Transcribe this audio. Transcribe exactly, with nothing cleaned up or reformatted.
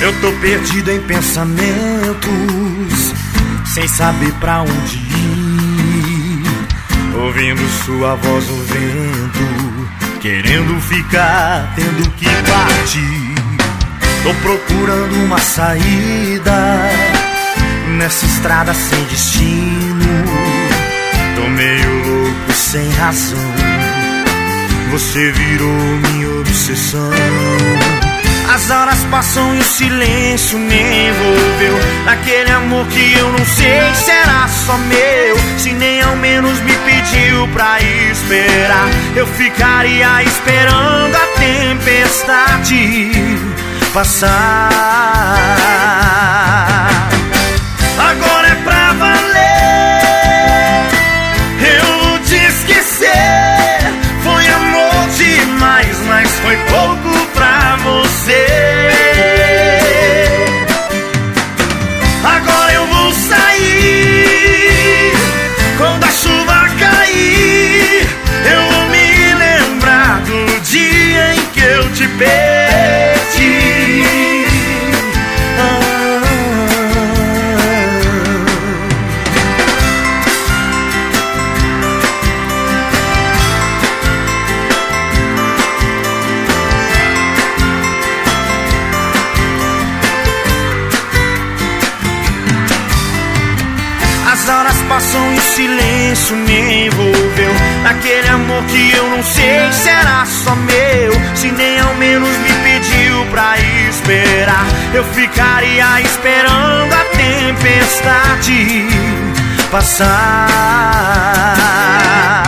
Eu tô perdido em pensamentos, sem saber pra onde ir, ouvindo sua voz no vento, querendo ficar, tendo que partir. Tô procurando uma saída nessa estrada sem destino. Tô meio louco sem razão, você virou minha obsessão. As horas passam e o silêncio me envolveu naquele amor que eu não sei se era só meu. Se nem ao menos me pediu pra esperar, eu ficaria esperando a tempestade passar. Agora é pra valer, eu vou te esquecer. Foi amor demais, mas foi pouco pra você. Agora eu vou sair, quando a chuva cair, eu vou me lembrar do dia em que eu te perdi. As horas passam e o silêncio me envolveu naquele amor que eu não sei se era só meu. Se nem ao menos me pediu pra esperar, eu ficaria esperando a tempestade passar.